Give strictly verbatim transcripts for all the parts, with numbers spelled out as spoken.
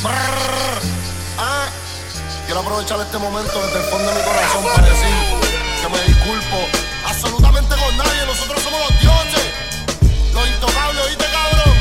Ah, quiero aprovechar este momento desde el fondo de mi corazón para decir que me disculpo absolutamente con nadie. Nosotros somos los dioses, los intocables, ¿oíste, cabrón?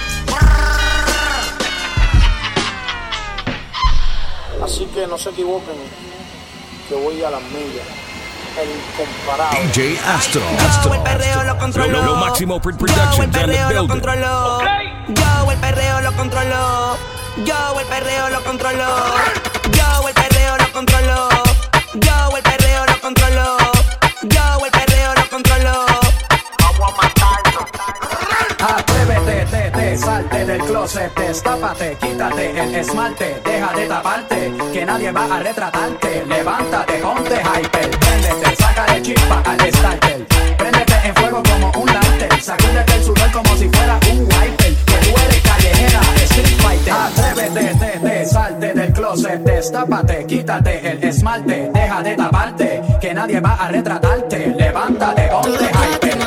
Así que no se equivoquen, que voy a las millas. El incomparable D J Astro. Yo el perreo lo controlo. Lo máximo Yo el production in the perreo lo building. controlo. Okay. Yo el perreo lo controlo. Yo el perreo lo controlo. Yo el perreo lo controlo. Yo el perreo lo controlo. Yo el perreo lo controlo. vamos a matarlo. Atrévete, te, te, salte del closet, destápate, quítate el esmalte, deja de taparte, que nadie va a retratarte. Levántate, ponte hyper, préndete, sácale chispa al starter, préndete en fuego como un lighter, sacúdete el sudor como si fuera un wiper, que tú eres callejera, street fighter. Atrévete, te, te, salte del closet, destápate, quítate el esmalte, deja de taparte, que nadie va a retratarte. Levántate, ponte hyper.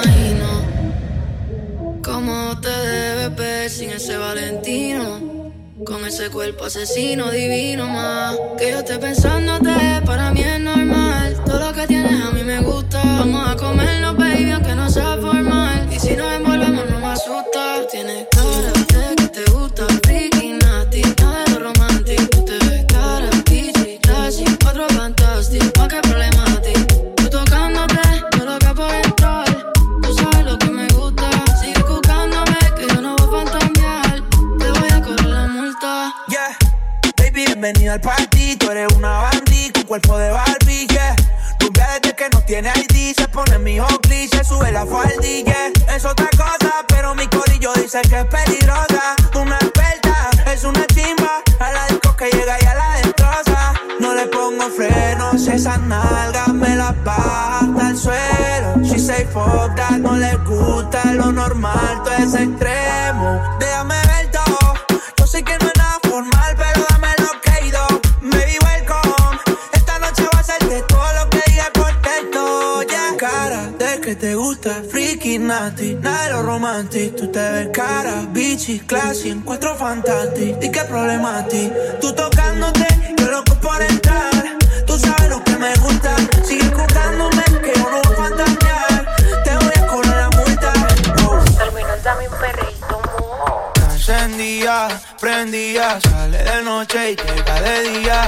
Cómo te debes ver sin ese Valentino, con ese cuerpo asesino divino más. Que yo esté pensándote, para mí es normal. Todo lo que tienes a mí me gusta. Vamos a comernos, baby, aunque no sea formal. Y si nos envolvemos no me asusta. Tú tienes cara de que te gusta, freaky, nasty, nada de lo romántico. Tú te ves cara, bitchy, classy, otro fantástico, más que problemático. Tú tocándote, yo loca por entrar. Tú sabes lo que me gusta. Sigue buscándome, que yo no voy a fantamear. Te voy a correr la multa. Yeah, baby, bienvenida al party. Tú eres una bandit con cuerpo de Barbie, yeah. Rubia desde que no tiene I D. Se pone mi Oakley, se sube la faldilla, yeah. Es otra cosa, pero mi corillo dice que es peligrosa. Una experta, es una chimba. A la disco que llega y a la destroza. No le pongo frenos, esas nalgas me las baja hasta el suelo. She say fuck that, no le gusta lo normal, todo es extremo. Déjame ver todo, yo sé que no es nada formal, pero dame lo que he ido. Baby, welcome, esta noche va a ser de todo lo que diga por texto, yeah. Cara de que te gusta, freaky, nasty, nada de lo romantic. Tú te ves cara, bitchy, classy, encuentro fantástico. ¿Y qué problema a ti? Tú tocándote, yo loco por entrar. Tú sabes lo que me gusta, sigue buscándome, que yo no voy a fantasear. Te voy a correr la multa. Oh. Terminal, dame un perrito, mo. Encendida, prendida, sale de noche y llega de día.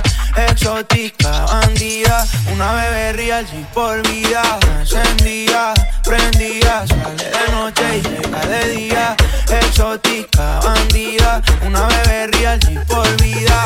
Exótica, bandida, una bebé real y por vida. Encendida, prendida, sale de noche y llega de día. Exótica, bandida, una bebé real y por vida.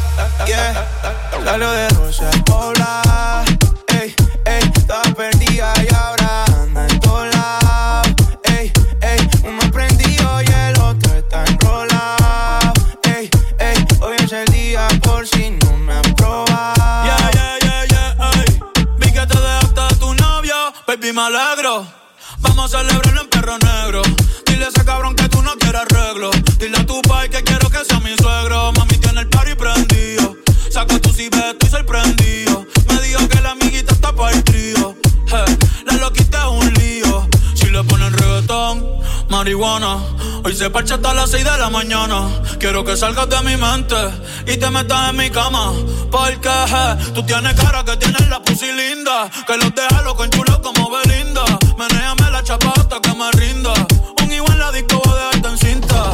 Yeah, salió de Rosa Poblada. Ey, ey, estaba perdida y ahora anda en todos lados. Ey, ey, uno prendido y el otro está enrolado. Ey, ey, hoy es el día por si no me han probado. Yeah, yeah, yeah, yeah, ey. Vi que te dejaste de tu novio, baby, me alegro. Vamos a celebrarlo en perro negro. Dile a ese cabrón que tú no quieres arreglo. Dile a tu pai que quiero que sea mi suegro. Mami tiene el party prendido. Saca tu ciber, estoy sorprendido. Me dijo que la amiguita está para el trío. Hey, la loquita es un lío. Si le ponen reggaetón, marihuana. Hoy se parcha hasta las seis de la mañana. Quiero que salgas de mi mente y te metas en mi cama. Porque hey, tú tienes cara que tienes la pussy linda. Que los deja loco en chulo como Belinda. Menéame la chapa hasta que me rinda. Un igual en la disco voy a dejarte en cinta.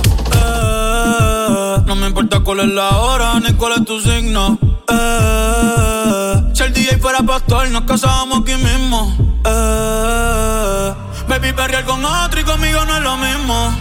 Eh, no me importa cuál es la hora ni cuál es tu signo. Eh, si el D J fuera pastor nos casábamos aquí mismo. Eh, baby, perrear con otro y conmigo no es lo mismo.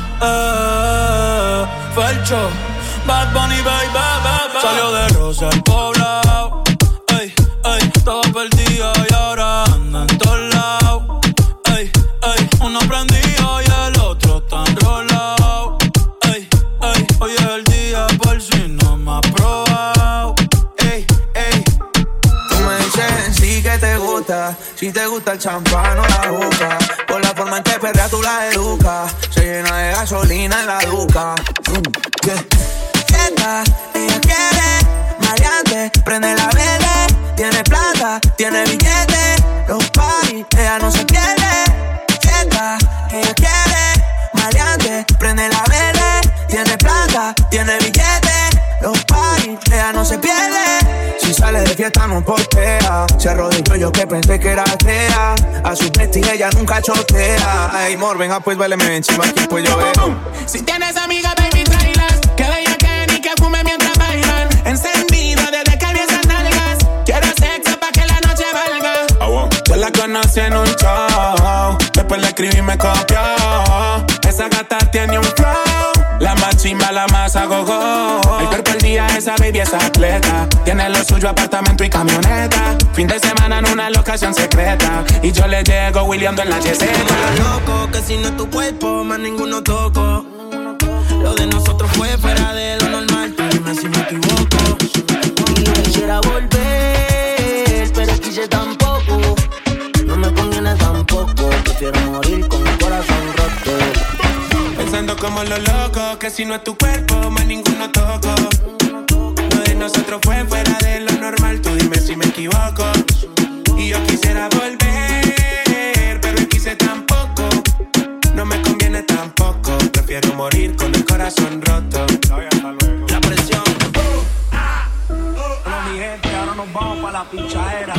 Eh, Felcho, Bad Bunny, baby, baby. Salió de Rosa el Poblado. Ey, ey, estaba perdida y ahora anda en todos lados. Ey, ey, uno prendido y el otro está enrolado. Ey, ey, hoy es el día por si no me has probado. Ey, ey, tú me dices en sí que te gusta. Si te gusta el champán o la boca. Por la forma en que perrea tú la educas. Se llena de gasolina en la duca. Mm, yeah. Quieta, ella quiere maleante, prende la vela. Tiene plata, tiene billete. Los party, ella no se pierde. Quieta, ella quiere maleante, prende la vela. Tiene plata, tiene billete. Los no se pierde. Si sale de fiesta no postea. Se arrodilló yo que pensé que era atea. A su bestia ella nunca chotea. Ay, amor, venga pues, baileme encima aquí pues yo veo. Si tienes amigas, baby, tráelas. Que bella que ni que fume mientras bailan. Encendido desde que vi esas nalgas. Quiero sexo pa' que la noche valga. Ah, wow. Yo la conocí en un show. Después le escribí y me copió. Esa gata tiene un flow. La más chimba, la más agogo. El cuerpo al día, esa baby es atleta. Tiene lo suyo, apartamento y camioneta. Fin de semana en una locación secreta. Y yo le llego William en la yeseta. Loco, que si no es tu cuerpo, más ninguno toco. Lo de nosotros fue fuera de lo normal. Pero dime si me equivoco. Y yo quisiera volver, pero quise tampoco. No me conviene tampoco. Prefiero morir con el corazón roto. Pensando como los locos, que si no es tu cuerpo, más ninguno toco. Lo de nosotros fue fuera de lo normal, tú dime si me equivoco. Y yo quisiera volver, pero quise tampoco. No me conviene tampoco, prefiero morir con el corazón roto. La presión. Bueno, mi gente, ahora nos vamos para la pichadera.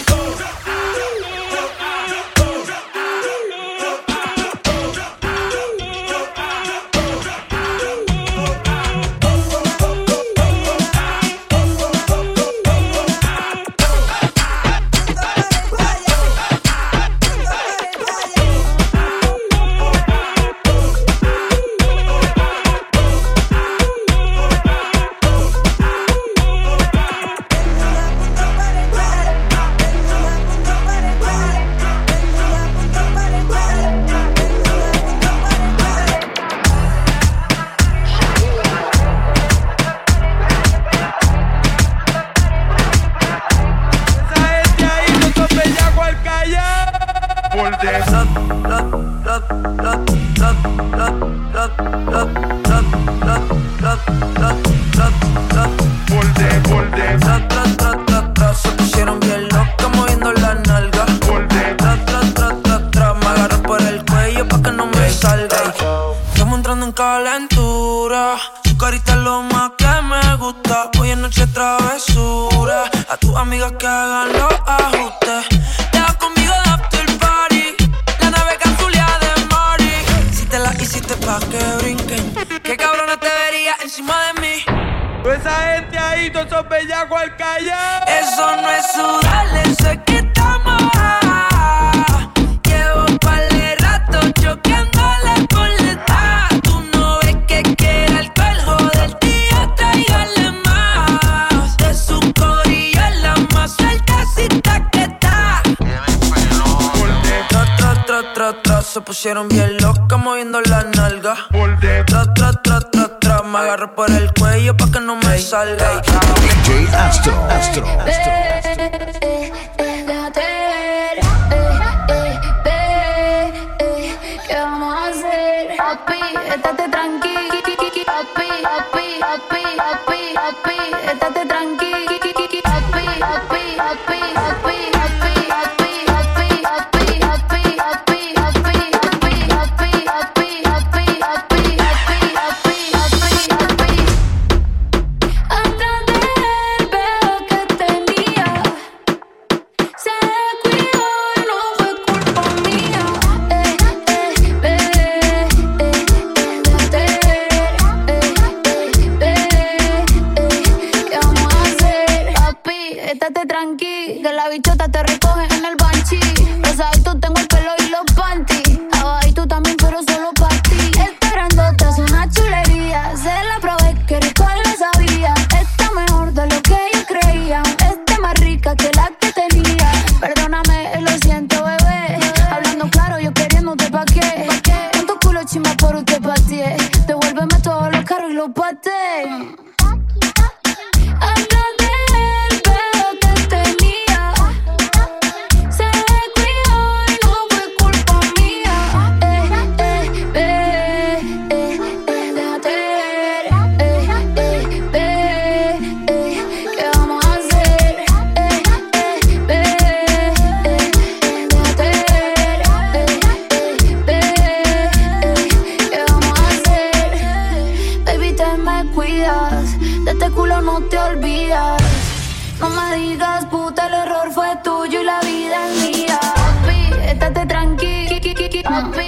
Se pusieron bien locas moviendo las nalgas. Tra, tra, tra, tra, tra. Me agarro por el cuello pa' que no me salga. Estamos entrando en calentura. Tu carita es lo más que me gusta. Hoy en noche travesura. A tus amigas que hagan los ajustes. Deja conmigo de after party. La nave cazuleada de Mari. Si te la hiciste pa' que brinquen. Qué cabrona te vería encima de mí. Esa gente ahí, todos esos bellacos al callar. Eso no es sudar, eso es que estamos ah. Llevo un par de rato choqueándole por detrás. Tú no ves que quiere alcohol, joder, tío, tráigale más. De su corillo es la más sueltecita que está. Tra, tra, tra, tra, tra. Se pusieron bien locas moviendo las nalgas. Tra, tra, tra, tra, tra. Me agarro por el cuello pa' que no me salga. D J Astro, Astro, Astro. Eh, eh, eh, déjate ver, eh, eh, eh, eh, ¿qué vamos a hacer? Papi, estate tranquilo, papi, papi, papi, papi, papi, estate tranquilo, papi, papi, papi, papi, papi, papi, papi, papi, papi, papi, papi, papi, papi, papi, papi, papi. Atrás de él veo que tenía. Se descuidó y no fue culpa mía. Eh, eh, eh, eh, eh, déjate ver. Eh, eh, eh, eh, ¿qué vamos a hacer? Papi, estate tranqui, que la bichota te recoge en el banchi. Rosadito tengo el pelo y los panties. Abajito también, pero solo pa' ti. Esperándote es una chulería. Se la probé, que rico le sabía. Está mejor de lo que yo creía. Está más rica que la que tenía. Perdóname, lo siento, bebé. Hablando claro, yo queriéndote pa' qué. Tanto culo chimba por usted pateé. Devuélveme todos los carros y los pateé. Atrás de él veo que tenía. Se descuidó y no fue culpa mía. Eh, eh, eh, eh, eh, déjate ver. Eh, eh, eh, eh, ¿qué vamos a hacer? Eh, eh, eh, eh, déjate ver. Eh, eh, eh, eh, ¿qué vamos a hacer? Baby, te me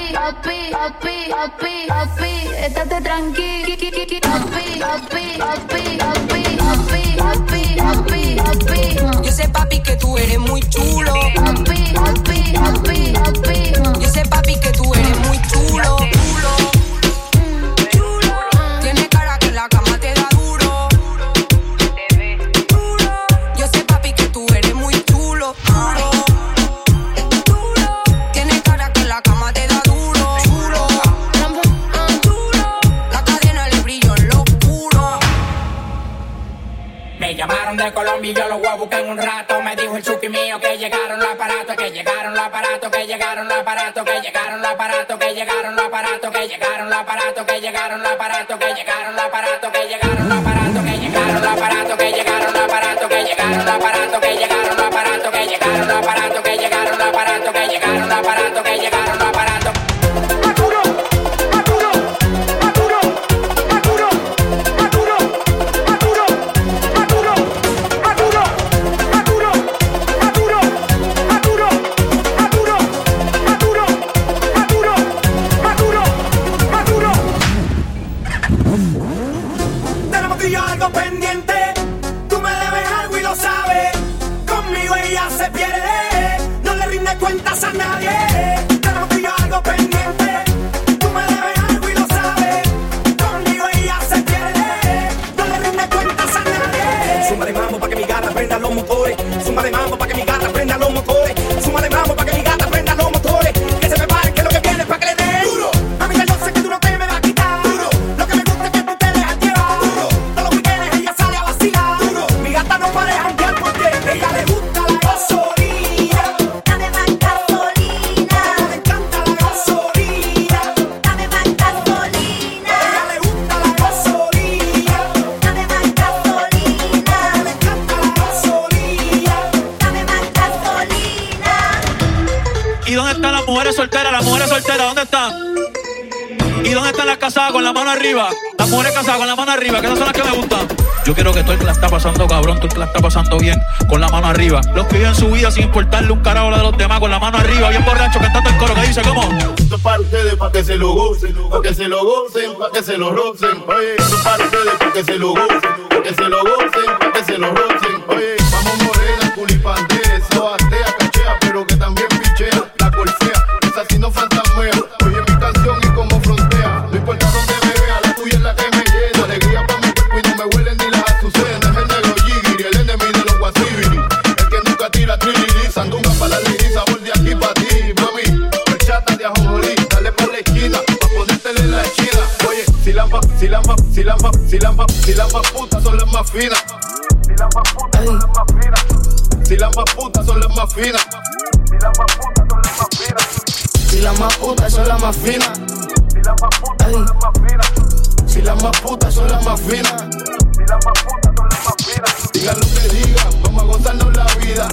papi, papi, papi, papi, papi, estate tranquilo, papi, papi, papi, papi, papi, papi, papi, papi. Yo sé, papi, que tú eres muy chulo. Papi, papi, papi, papi. Yo sé, papi, que tú eres muy chulo. Chulo, chulo. Tienes cara que en la cama te da duro. Duro. Yo sé, papi, que tú eres muy chulo. Duro, duro. Tienes cara que en la cama te da duro. Chulo, duro. La cadena le brilló en lo oscuro. Me llamaron de Colombia y yo los voy a buscar en un rato. Me dijo el chuki mío que llegaron los aparatos, que llegaron los aparatos, que llegaron los aparatos, que llegaron los aparatos, que llegaron los aparatos, que llegaron los aparatos, que llegaron los aparatos, que llegaron los aparatos, que llegaron los aparatos, que llegaron los aparatos, que llegaron los aparatos, que llegaron los aparatos, que llegaron los aparatos, que llegaron los aparatos, que llegaron los aparatos, que llegaron los aparatos, que llegaron los aparatos. Cuentas a nadie, tenemos tú y yo algo pendiente. Tú me debes algo y lo sabes. Conmigo ella se pierde, no le rindes cuentas a nadie. Suma de mambo pa' que mi gata prenda los motores. Suma de mambo pa' que mi gata prenda los motores. Suma de mambo pa' que mi gata prenda los motores. Que se prepare que lo que viene es pa' que le den duro. Mami, ya yo sé que tú no te me vas a quitar duro. Lo que me gusta es que tú te dejas llevar duro. Todos los weekends ella sale a vacilar duro. Mi gata no para de janguear porque ella le gusta la gasolina. ¿Y dónde están las mujeres solteras? Las mujeres solteras, ¿dónde están? ¿Y dónde están las casadas con la mano arriba? Las mujeres casadas con la mano arriba, que esas son las que me gustan. Yo quiero que todo el que la está pasando cabrón, todo el que la está pasando bien, con la mano arriba. Los que viven su vida sin importarle un carajo de los demás, con la mano arriba, bien borracho, cantando el coro que dice, ¿cómo? Esto es para ustedes, para que se lo gocen, para que se lo gocen, para que se lo rocen. Oye, esto es para ustedes, para que se lo gocen, para que se lo gocen, para que se lo rocen. Oye, vamos morena, culipandea, soatea, cachea, pero que también pichea, la colsea, esa sí no fantasmea. Oye, mi canción y como frontea, no importa dónde me vea, la tuya es la que me llena. Alegría para mi cuerpo y no me huelen ni las azucenas. El negro Jigiri, el enemigo de los guasibiri, el que nunca tira trilili, sandunga para la liri, sabor de aquí para ti, mami. Horchata de ajonjolí, dale por la esquina, pa' ponértele la china. Oye, si las más, si las más, si las más, si las más, si las más putas son las más finas. Si las más putas son las más finas. Si las más putas son las más finas. Si las más putas son las más finas. Si las más putas son las más finas. Si las más putas son las más finas. Si las más putas son las más finas. Si las más putas son las más finas. Digan lo que digan, vamos a gozarnos la vida.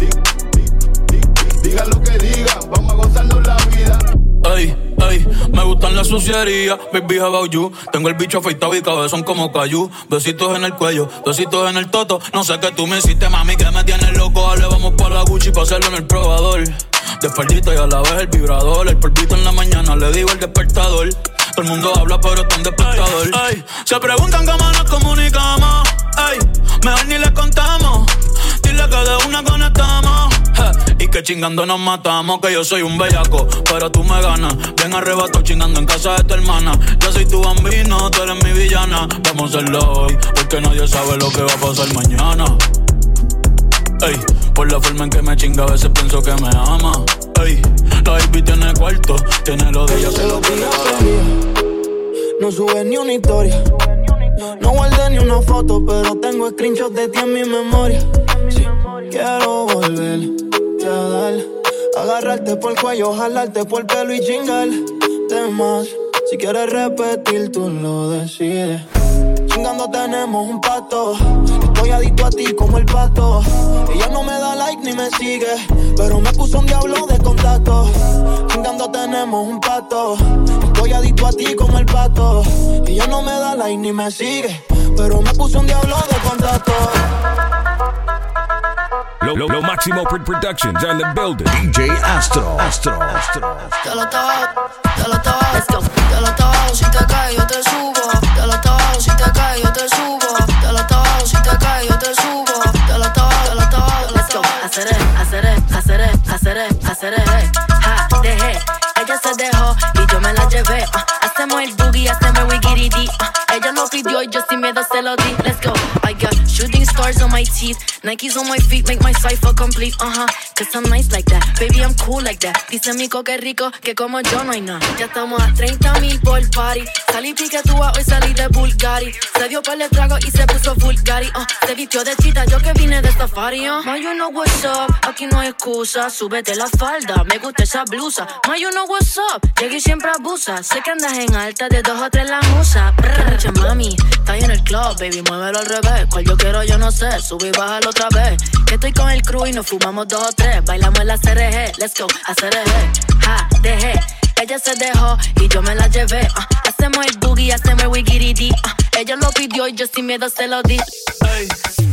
Digan lo que digan, vamos a gozarnos la vida. Ey, ey, me gustan las sucierías, baby how about you. Tengo el bicho afeitado y cabezón como cayú. Besitos en el cuello, besitos en el toto. No sé qué tú me hiciste, mami, que me tienes loco. Dale, vamos pa' la Gucci pa' hacerlo en el probador. De espaldita y a la vez el vibrador. El polvito en la mañana, le digo el despertador. Todo el mundo habla pero está en despertador. Ay, ay. Se preguntan cómo nos comunicamos. Ay, mejor ni les contamos. Dile que de una conectamos. Je, y que chingando nos matamos. Que yo soy un bellaco, pero tú me ganas. Bien arrebato chingando en casa de tu hermana. Yo soy tu bambino, tú eres mi villana. Vamos a hacerlo hoy, porque nadie sabe lo que va a pasar mañana. Ey, por la forma en que me chinga a veces pienso que me ama. Ey, la baby tiene cuarto, tiene lo de ella, se lo pide. No sube ni una historia, no guardé ni una foto, pero tengo screenshots de ti en mi memoria. Sí, quiero volver a dar, agarrarte por el cuello, jalarte por el pelo y chingar de más. Si quieres repetir, tú lo decides. Chingando tenemos un pacto, estoy adicto a ti como el pato. Ella no me da like ni me sigue, pero me puso un diablo de contacto. Chingando tenemos un pacto, estoy adicto a ti como el pato. Ella no me da like ni me sigue, pero me puso un diablo de contacto. Lo, lo, lo Máximo Productions on the building. D J Astro. Astro. Astro. Te lo tabajo, te lo tabajo, let's go. Te lo tabajo, si te cae yo te subo. Te lo tabajo, si te cae yo te subo. Te lo tabajo, si te cae yo te subo. Te lo tabajo, te lo tabajo, let's go. Haceré, haceré, haceré, haceré, haceré, ja, dejé. Ella se dejó y yo me la llevé. Uh, hacemos el boogie, hacemos el wiggy uh, ella lo pidió y yo sin miedo se lo di. Let's go. I got shooting stars on my teeth, Nikes on my feet, make my cipher complete. Uh huh. Cause I'm nice like that, baby I'm cool like that. Dice Mico que rico, que como yo no hay nada. Ya estamos a treinta mil por party. Salí piquetúa, hoy salí de Bulgari. Se dio par de trago y se puso Bulgari. Uh, se vistió de chita, yo que vine de safari. Uh. Ma, you know what's up, aquí no hay excusa. Súbete la falda, me gusta esa blusa. Ma, you know what's up, llegué y siempre abusa. Sé que andas en alta, de dos o tres la musa. Brr, mami, está ahí en el club, baby, muévelo al revés. Cual yo quiero, yo no sé, sube y bájalo otra vez. Que estoy con el crew y nos fumamos dos o tres. Bailamos en la C R G, let's go, a C R G. Ja, dejé, ella se dejó y yo me la llevé. Uh, hacemos el boogie, hacemos el wiggy uh, ella lo pidió y yo sin miedo se lo di. Hey.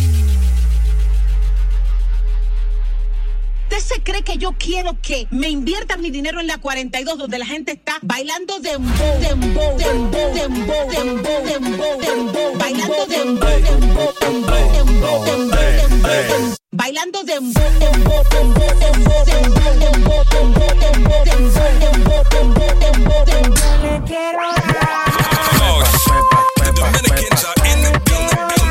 ¿Usted se cree que yo quiero que me inviertan mi dinero en la cuarenta y dos donde la gente está bailando dembow, dembow, dembow, dembow, dembow, dembow, dembow, bailando dembow, dembow, dembow, dembow, dembow, dembow, bailando dembow, dembow, dembow, dembow, dembow, dembow, dembow, dembow, dembow, dembow, dembow, dembow, le quiero dar. The Dominicans are in the building.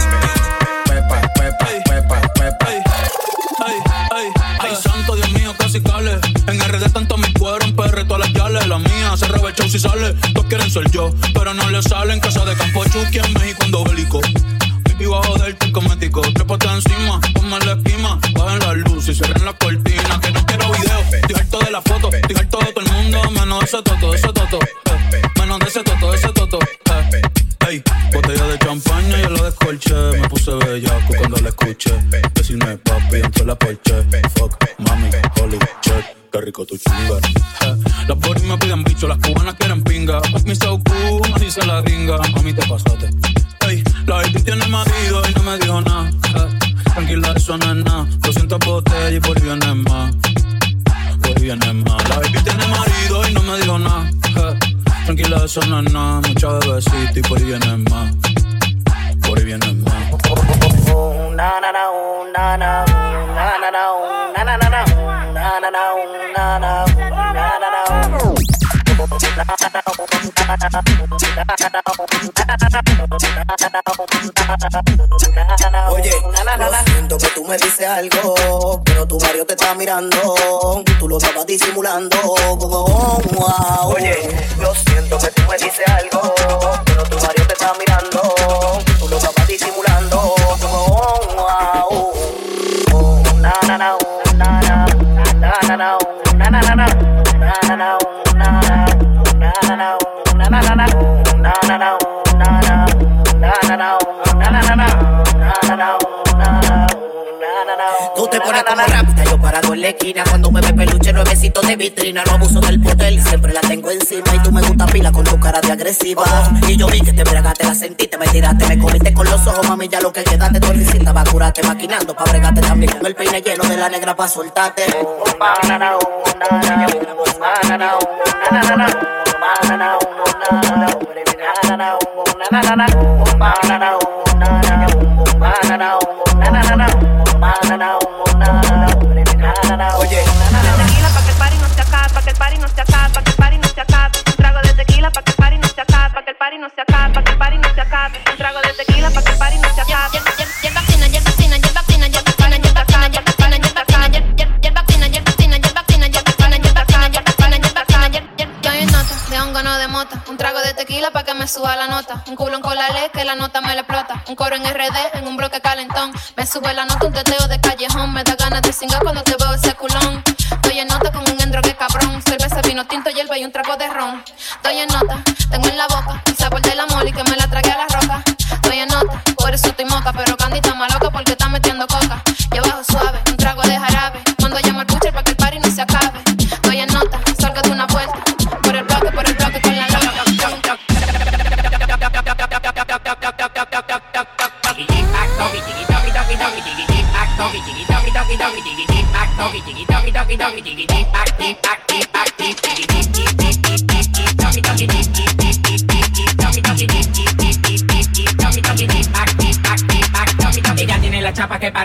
Ay, santo, Dios mío, casi cale. En R D tanto mi cuero, en P R todas las yales. La mía se reba el show si sale. Todos quieren ser yo, pero no le salen. Casa de Campo Chucky en México, un dobelico. Pipi bajo del cosmético. Trépate encima, ponme la esquima. Bajen la luz y cierren la cortina. Que no quiero video, estoy harto de la foto. Estoy harto de todo el mundo, menos de ese toto, de ese toto. Eh, menos de ese toto, de ese toto. Eh. Ey, botella de champaña yo la descolché. Me puse bellaco cuando la escuché. Decirme papi, entró la porche. Fuck, mami, holy shit, qué rico tu chinga. Eh, las boris me piden bicho, las cubanas quieren pinga. Mi so cool, así se la gringa. A mí te pasaste. Ey, la baby tiene marido y no me dijo nada. Eh, tranquila, eso no es nada. doscientas botellas y por ahí viene más. Por ahí viene más. La baby tiene marido y no me dijo nada. Eh, tranquila, eso no es nada. Mucha bebecita y por ahí viene más. Por ahí viene más. Na na na na na na na na na na na na na na na na na. Oye, yo siento que tú me dices algo, pero tu marido te está mirando, tú lo estabas disimulando. Oye, yo siento que tú me dices algo, pero tu marido te está mirando, tú lo estabas disimulando. Na na na na na na na na na na na na na na. Tú te pones como rápida, yo parado en la esquina. Cuando me ve peluche, nuevecito de vitrina. No abuso del poder, siempre la tengo encima. Y tú me gusta pila con tu cara de agresiva. Y yo vi que te bregaste, la sentiste, me tiraste, me comiste con los ojos. Mami, ya lo que quedaste, tu risita va a curarte, maquinando pa' bregarte también. Con el peine lleno de la negra pa' soltarte. Oye, tequila pa' que el party no se acabe, pa' que el party no se acabe, pa' que el party no se acabe. Un trago de tequila pa' que el party no se acabe, pa' que el party no se acabe, pa' que el party no se acabe. Un trago de tequila pa' que el party no se acabe. Yerba fina, yerba fina, yerba fina, yerba fina, yerba fina, yerba fina, yerba fina, yerba fina, yerba fina, yerba fina, yerba fina, yerba fina, yerba fina, yerba fina, yerba. Yo hay nota, de un gano de mota. Un trago de tequila pa' que me suba la nota. Un culo en colale que la nota me le explota. Un coro en R D, en un bloque calentón. Me sube la nota, un teteo de callejón. Me da ganas de cingar cuando te veo ese culón. Estoy en nota con un endrogue cabrón. Cerveza, vino tinto, hierba y un trago de ron. Estoy en nota, tengo en la boca el sabor de la moli que me la tragué a la roca. Estoy en nota, por eso estoy moca. Pero Candy está más loca porque está metiendo coca. Yo bajo suave, un trago de jarabe. Cuando llamo al butcher pa' que el party no se acabe. Estoy en nota, salgo de una vuelta. Por el bloque, por el bloque con la loca. Doggy, doggy, doggy, doggy, doggy, doggy, doggy, doggy, doggy, doggy, doggy, doggy, doggy,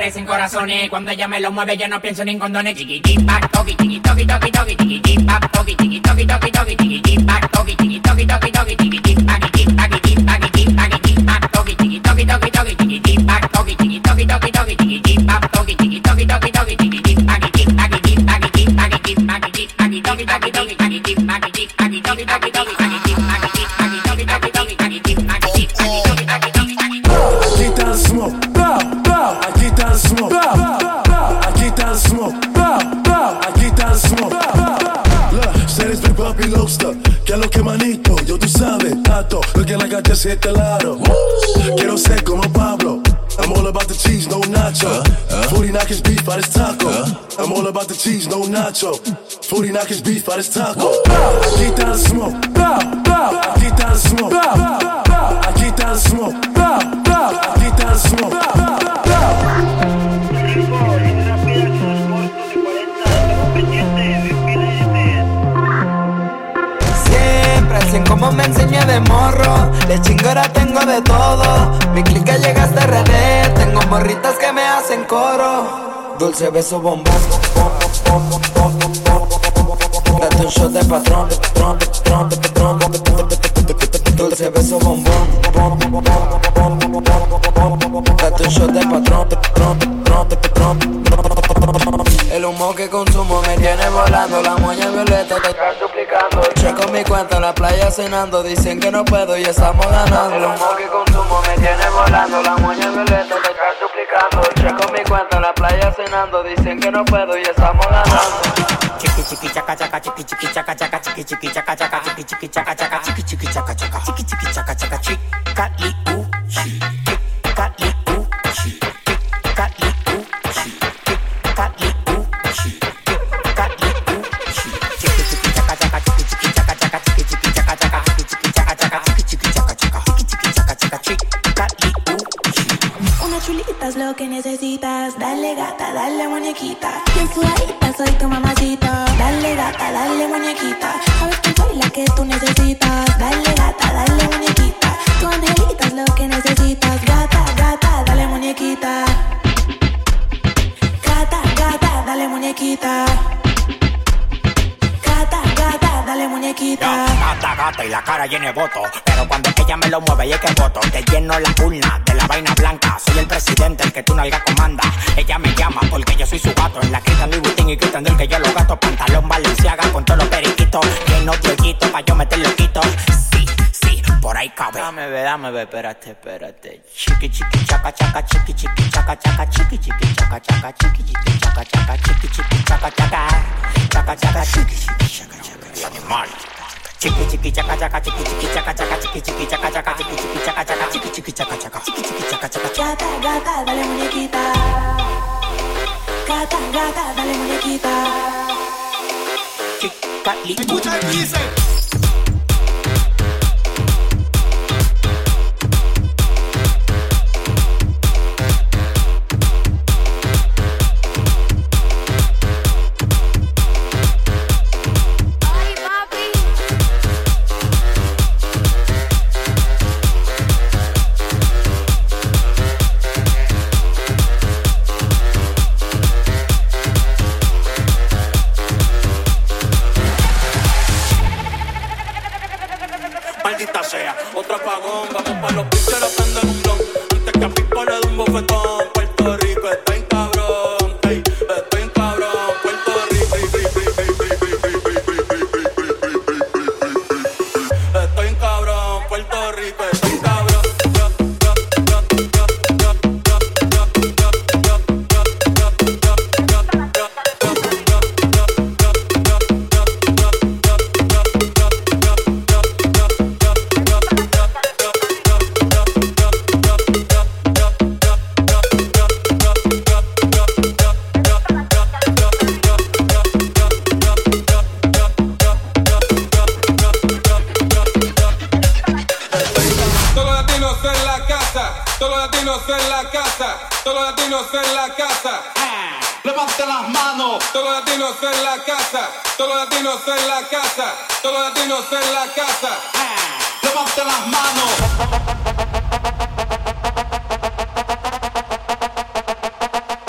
parecen corazones. Cuando ella me lo mueve yo no pienso ni en condones. Chiqui, chiqui, pac, toqui, chiqui, toqui, toqui, toqui, chiqui, chiqui, pac, toqui, chiqui, toqui, toqui, toqui, chiqui, chiqui, pac, toqui, chiqui, toqui, toqui, toqui, chiqui, chiqui, pac, chiqui, pac, chiqui, pac, chiqui, pac, chiqui, pac, toqui, chiqui, toqui, toqui, toqui, chiqui, chiqui, pac, toqui, chiqui, toqui, toqui, toqui, chiqui, chiqui, pac, toqui, chiqui, toqui, toqui, toqui, chiqui, chiqui, pac, chiqui, pac, chiqui, pac, chiqui, pac, chiqui, pac, chiqui, pac, chiqui, toqui, toqui, toqui, pac, chiqui, pac, chiqui, pac, chiqui, toqui, toqui, toqui, pac, chiqui, pac, chiqui, pac, chiqui, toqui, toqui, toqui, pac, chiqui, pac, chiqui, pac, chiqui, toqui, toqui, toqui, pac, chiqui. Aquí está el smoke, aquí está el smoke, aquí está el smoke, aquí está el smoke. Look, seres mi papi Lobster, que es lo que manito, yo tú sabes, tato, looking like I just hit the lotto. Quiero ser como Pablo, I'm all about the cheese, no nacho. Forty knockers beef out his taco. I'm all about the cheese, no nacho. Forty knockers beef out his taco. Aquí está el smoke, aquí está el smoke, aquí está el smoke, aquí está el smoke. Siempre, como me enseñé de morro, de chingora tengo de todo. Mi clica llega hasta R D, tengo morritas que me hacen coro. Dulce beso bombón, date un shot de patrón, patrón, patrón, patrón. Dulce beso bombón, date un shot de patrón, patrón, patrón, patrón. El humo que consumo me tiene volando, la moña violeta te está suplicando. Checo mi cuenta en la playa cenando, dicen que no puedo y estamos ganando. El humo que consumo me tiene volando, la moña violeta te está suplicando. Checo mi cuenta en la playa cenando, dicen que no puedo y estamos ganando. Chiqui chiqui chaca chaca, chiqui chiqui chaca chaca, chiqui chiqui chaca chaca, chiqui chiqui chaca chaca, chiqui chiqui chaca chaca, chiqui chiqui chaca chaca, chica li u chi, chica li u chi, chica li u chi, chica li u chi, chica li u chi, chiqui chiqui chaca chaca, chiqui chiqui chaca chaca, chiqui chiqui chaca chaca, chiqui chiqui chaca chaca, chiqui chiqui chaca chaca, chiqui chiqui chaca chaca, chica li u chi. Una chulita es lo que necesitas, dale gata, dale muñequita. Bien sudadita, soy tu mamacita. Dale gata, dale muñequita. Sabes que soy la que tú necesitas. Dale gata, dale muñequita. Tu angelita es lo que necesitas. Gata, gata, dale muñequita. Gata, gata, dale muñequita. Gata, gata, dale muñequita. Gata, gata y la cara llena de voto. Pero cuando ella me lo mueve y es que voto, te lleno la urna de la vaina blanca. Soy el presidente, el que tu nalga comanda. Ella me llama porque yo soy su gato. En la crita Louis Vuitton y gritan del que yo lo gato. Pantalón Balenciaga con todos los periquitos. Lleno de hoyitos pa' yo meter loquito. Sí, sí, por ahí cabe. Dame ve, dame ve, espérate, espérate. Chiqui chiqui chaca chaca, chiqui chiqui chaca chaca, chiqui chiqui chaca chaca, chiqui chiqui chaca chaca, chiqui chiqui chaca chaca, chaca chaca, chiqui chiqui chaca chaca. Animal. Chiqui chiqui chaca chaca, chiqui chiqui chaca chaca, chiqui chiqui chaca chaca, chiqui chiqui chaca chaca, chiqui chiqui chaca chaca, chiqui chiqui chaca chaca. Gata, gata, dale muñequita. Gata, gata, dale muñequita. Chica li. Escucha el dice. Maldita sea, otro apagón, vamos pa' los piches, le prenden un blon. Antes que a Pipo le dé un bofetón. Puerto Rico está en cabrón, ey, está en cabrón. Puerto Rico, estoy en cabrón. Puerto Rico está en cabrón. En la casa, todos los latinos en la casa. Levante las manos. Todos los latinos en la casa, todos los latinos en la casa, todos los latinos en la casa. Levante las manos.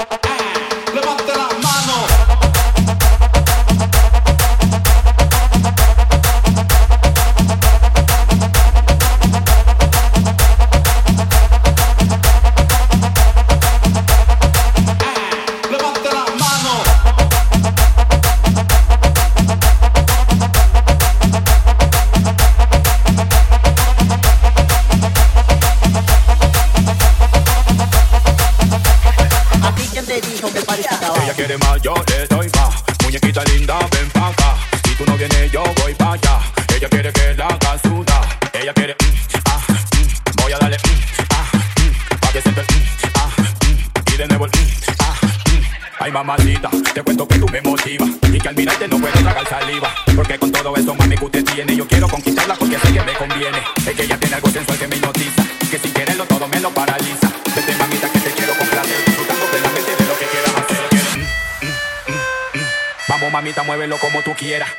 Ella quiere, mm, ah, mm, voy a darle, mm, ah, mm, pa' que siente, mm, ah, mm, y de nuevo el, mm, ah, mm. Ay, mamacita, te cuento que tú me motivas y que al mirarte no puedo tragar saliva. Porque con todo eso, mami, que usted tiene, yo quiero conquistarla porque sé que me conviene. Es que ella tiene algo sensual que me hipnotiza, que sin quererlo todo me lo paraliza. Vete, mamita, que te quiero complacer, disfrutando plenamente de lo que quieras hacer. Mm, mm, mm, mm. Vamos, mamita, muévelo como tú quieras.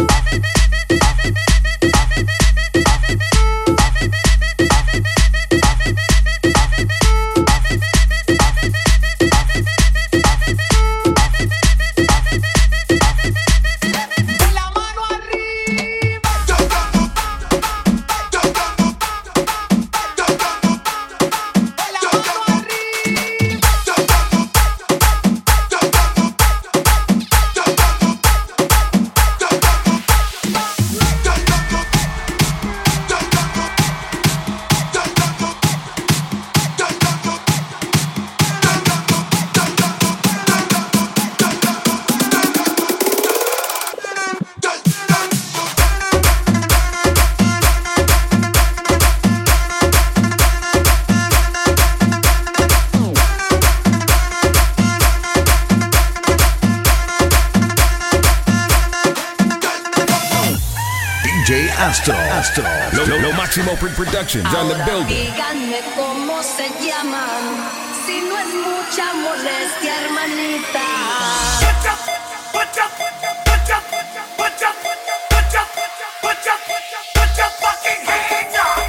Astro, Astro, lo, lo, lo máximo Productions on the building. Díganme cómo se llaman, si no es mucha molestia, hermanita. Put up, put up, put up, put up, put up, put up, put your fucking hands up.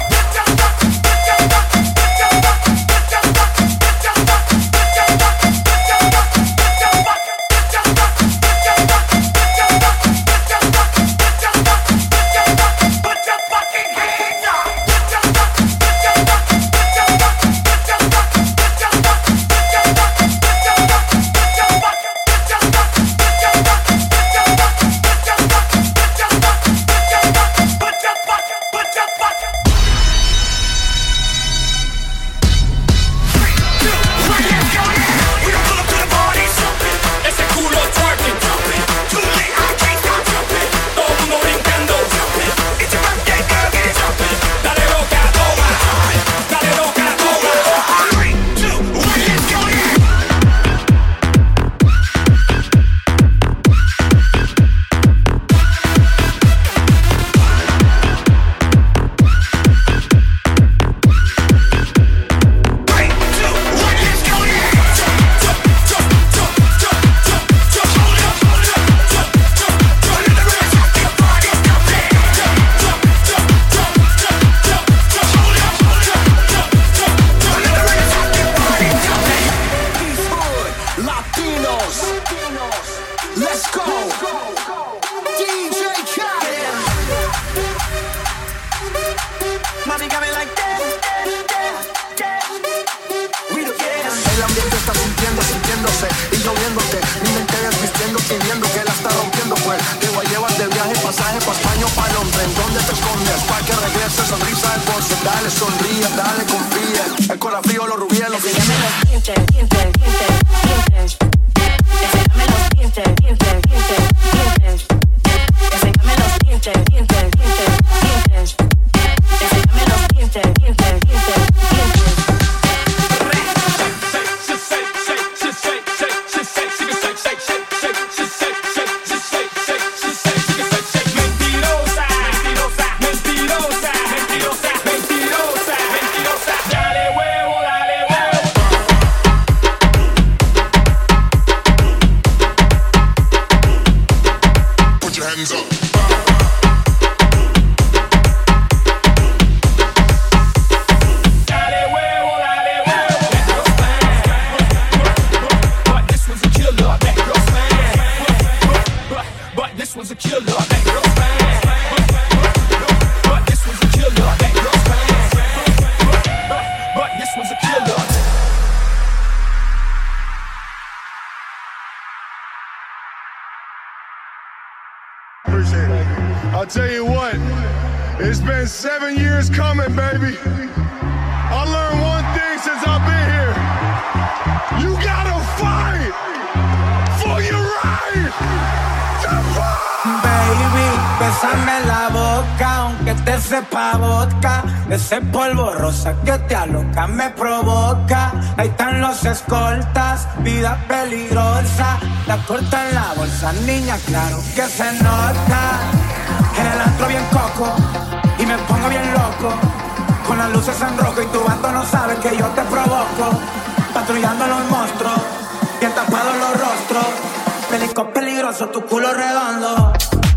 I'll tell you what, it's been seven years coming, baby. I learned one thing since I've been here. You gotta fight for your right to fight. Baby, bésame la boca aunque te sepa vodka, ese polvo rosa que te aloca me provoca. Ahí están los escoltas, vida peligrosa. La corta en la bolsa, niña, claro que se nota. En el antro bien coco y me pongo bien loco, con las luces en rojo y tu bando no sabe que yo te provoco. Patrullando los monstruos, bien tapados los rostros. Pelico peligroso, tu culo redondo.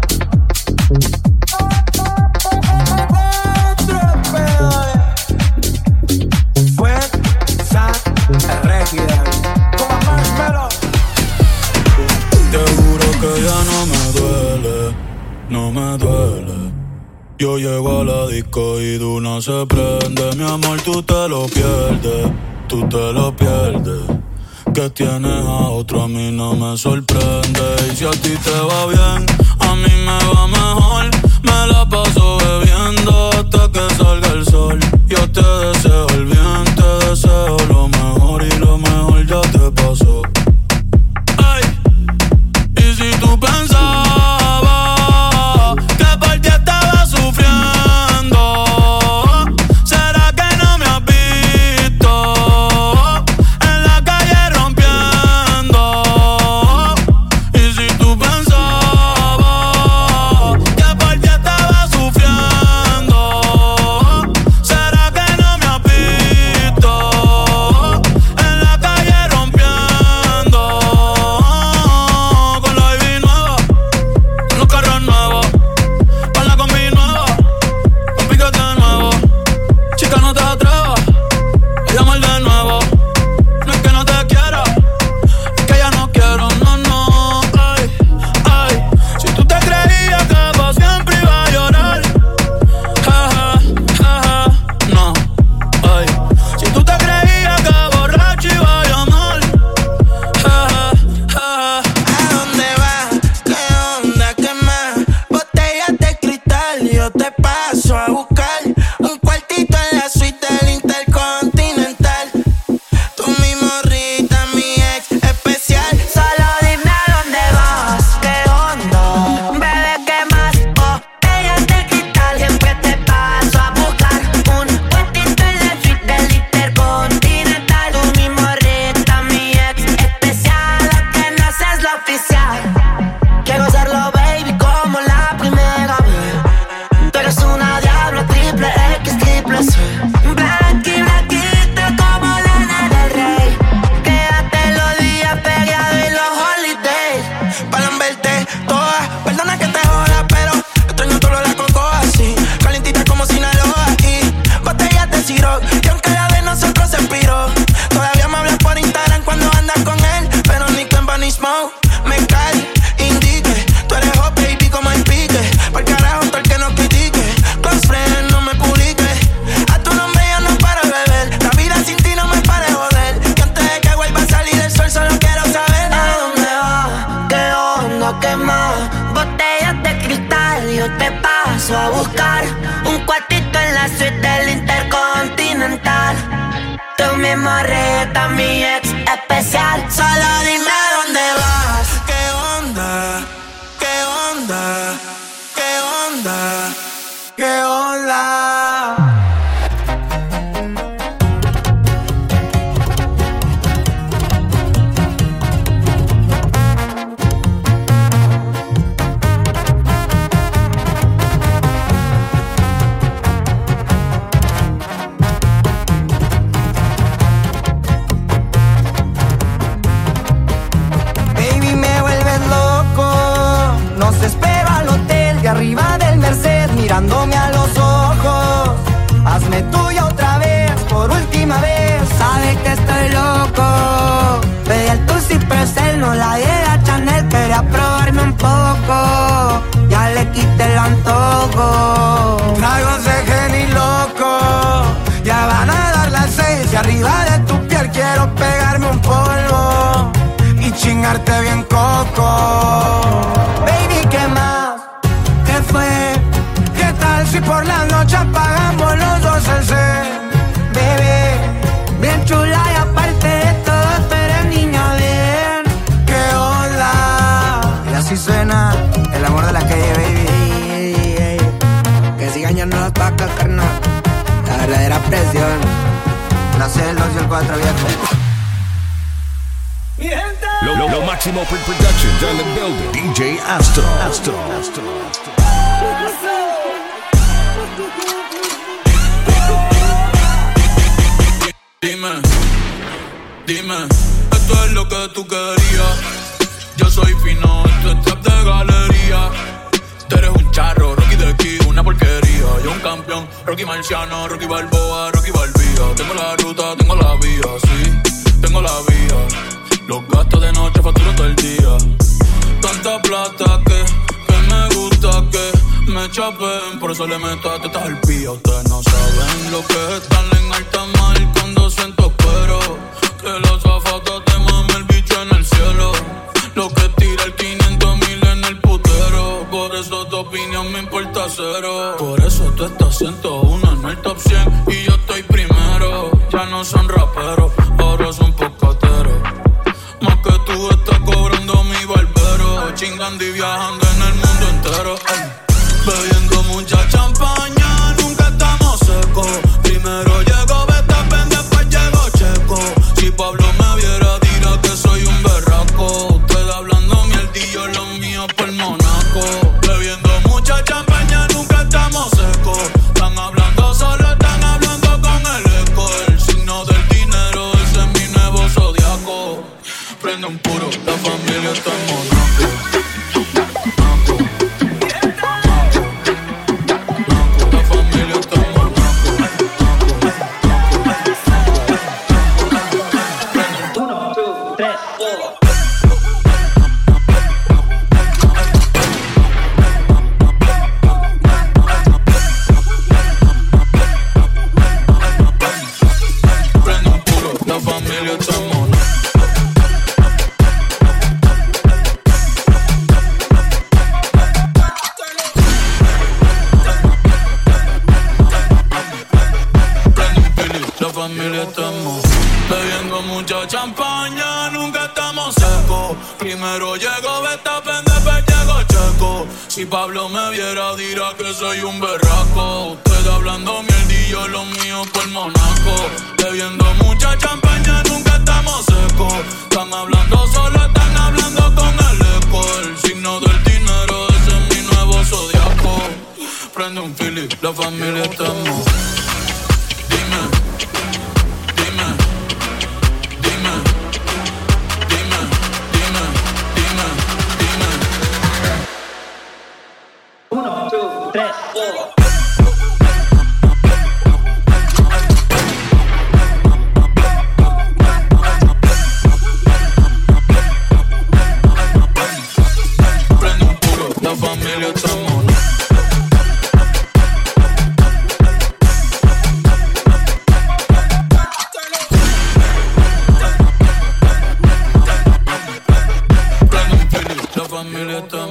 Fuerza rígida, como Marshmallow. Te juro que ya no me duele, no me duele. Yo llego a la disco y de una se prende. Mi amor, tú te lo pierdes, tú te lo pierdes. Que tienes a otro a mí no me sorprende. Y si a ti te va bien, a mí me va mejor. Me la paso bebiendo hasta que salga el sol. Yo te deseo el bien, te deseo lo mejor. Y lo mejor ya te pasó. Ay, y si tú pensabas que por ti estaba sufriendo, ¿será que no me has visto en la calle rompiendo? Y si tú pensabas que por ti estaba sufriendo, ¿será que no me has visto en la calle rompiendo? Con la baby nueva, con los carros nuevos, con la combi nueva, con piquete nuevo. Chica, no te atrevas a llamar de nuevo. No es que no te quiera, es que ya no quiero, no, no. Ay, ay, si tú te creías que vos siempre iba a llorar, jaja, jaja, no. Ay, si tú te creías que borracho iba a llamar, jaja, jaja. ¿A dónde vas? ¿Qué onda? ¿Qué más? Botellas de cristal, yo te paso a buscar un cuartito en la suite del Intercontinental. Tú mi morrita, mi ex especial. Solo dime a dónde vas, qué onda, bebé, qué más. Botellas de cristal, siempre te paso a buscar un puestito en la suite del Intercontinental. Tú mi morrita, mi ex especial, lo que no sé es lo oficial. Quiero hacerlo, baby, como la primera vez. Tú eres una diablo, triple X, triple C. Blanqui, blanquita como Lana del Rey. Quédate los días pegado y los holidays. Para verte toda, perdona que te joda, pero extraño todo la coco así, calientita como Sinaloa. Y botellas de Ciroc, y aunque la de nosotros se expiró, todavía me hablas por Instagram cuando andas con él. Pero ni Kemba ni Smoke me cae, indique. Tú eres hot, baby, como el pique. Por carajo, todo el que no critique. Close friend, no me publique. A tu nombre ya no paro de beber. La vida sin ti no me para de joder. Que antes de que vuelva a salir el sol, solo quiero saber ¿A dónde vas? ¿Qué onda? ¿Qué más? Botellas de cristal, yo te paso a buscar un cuartito en la suite del Intercontinental. Tú mi morrita, mi ex especial. Solo dime a dónde vas. ¿Qué onda? ¿Qué onda? ¿Qué onda? ¿Qué onda? Baby, me vuelves loco. Nos espero al hotel de arriba del Merced, mirándome a los ojos. Hazme tuya otra vez, por última vez. Sabe que estoy loco. Pedí el Tusi, pero él no la diera Chanel. Quería probarme un poco, ya le quité el antojo. Traigo ese genio loco. Ya van a dar las seis y arriba de tu piel quiero pegarme un polvo y chingarte bien coco. Baby, ¿qué más? ¿Qué fue? ¿Qué tal si por la noche apagamos los dos el cel? Bebé, bien chula y aparte de todo, tú eres niña bien. ¿Qué onda? Y así suena el amor de la calle, baby. Ey, ey, ey. Que sigan yendo pa' La verdadera presión. La C, el dos y el cuatro, viejo. Lo, lo, lo Máximo Productions on the building. D J Astro. Astro. Astro. Dime, dime, esto es lo que tú querías. Yo soy fino, esto es trap de galería. Tú eres un charro, Rocky de aquí, una porquería. Yo un campeón, Rocky Marciano, Rocky Balboa, Rocky Balbía. Tengo la ruta, tengo la vía, sí, tengo la vía. Los gastos de noche facturo todo el día. Tanta plata que, que me gusta que me chapen. Por eso le meto a tetas al pía. Ustedes no saben lo que es estar en alta mar cuando siento pero que los zafatos te mamen el bicho en el cielo. Lo que tira el quinientos mil en el putero. Por eso tu opinión me importa cero. Por eso tú estás ciento uno en el top cien y yo estoy primero. Ya no son raperos, ahora son pocateros. Más que tú estás cobrando mi barbero. Chingando y viajando en el mundo entero. Ay. Bebiendo mucha champaña, nunca estamos secos. Primero llego Verstappen, después llego Checo. Si Pablo me viera dirá que soy un berraco. Usted hablando mierdillo, lo mío por Monaco. Bebiendo mucha champaña, nunca estamos secos. Están hablando solo, están hablando con el eco. El signo del dinero, ese es mi nuevo zodiaco. Prende un puro, la familia está en Monaco. Champaña, nunca estamos secos. Primero llego Verstappen, después llego Checo. Si Pablo me viera dirá que soy un berraco. Usted hablando mierdillo, lo mío por Monaco. Bebiendo mucha champaña, nunca estamos secos. Están hablando solo, están hablando con el eco. El signo del dinero, ese es mi nuevo zodiaco. Prende un Philly, la familia está en modo. Dime. Familia